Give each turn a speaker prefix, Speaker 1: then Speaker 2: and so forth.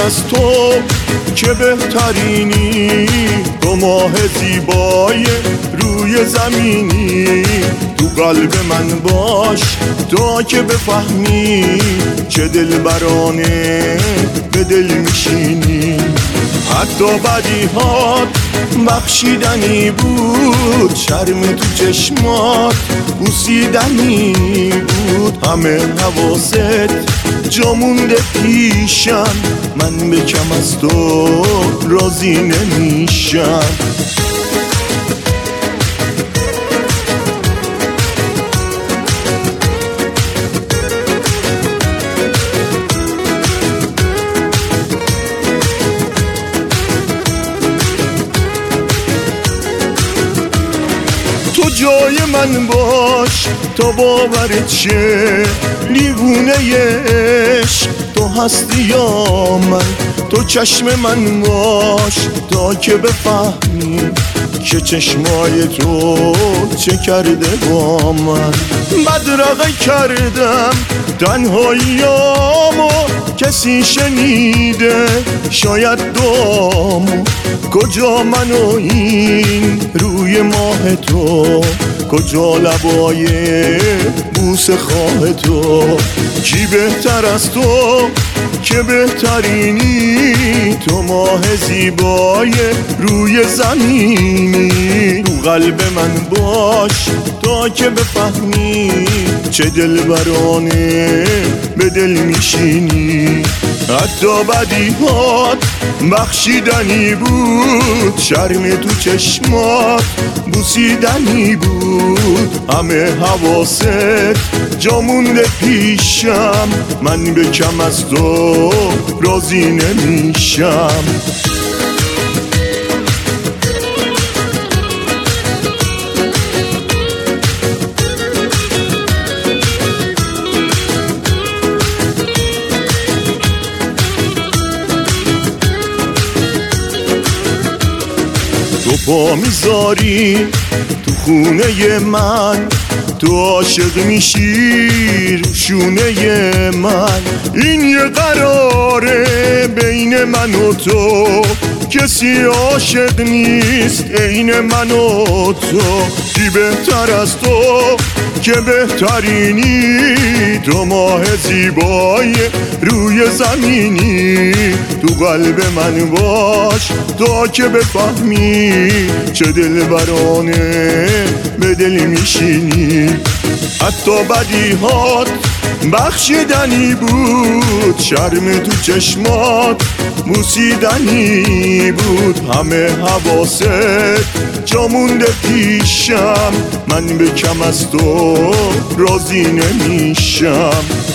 Speaker 1: از تو که بهترینی، تو ماه زیبای روی زمینی. تو قلب من باش تا که بفهمی چه دلبرانه به دل میشینی. حتی بدیهات بخشیدنی بود، شرم تو چشمات بوسیدنی بود. همه حواست جا مونده پیشم، من به کم از تو راضی نمیشم. تو جای من باش تا باورت شه، دیوونه عشق تو هستی یا من. تو چشم من باش تا که بفهمی که چشمای تو چه کرده با من. بدرقه کردم تنهاییامو، کسی شنیده شاید دامو. کجا من و این روی ماه تو، کجا لبای بوسه خواه تو. کی بهتر از تو که بهترینی، تو ماه زیبای روی زمینی. تو قلب من باش تا که بفهمی چه دلبرانه به دل میشینی. حتی بدیهات بخشیدنی بود، شرم تو چشمات بوسیدنی بود. همه حواست جا مونده پیشم، من به کم از تو راضی نمیشم. تو پا میذاری تو خونه من، تو عاشق میشی رو شونه من. این یه قراره بین من و تو، کسی عاشق نیست عین من و تو. کی بهتر از تو که بهترینی، تو ماه زیبای روی زمینی. تو قلب من باش تا که بفهمی چه دلبرانه به دل میشینی. حتی بدیهات بخشیدنی بود، شرم تو چشمات بوسیدنی بود. همه حواست جا مونده پیشم، من به کم از تو راضی نمیشم.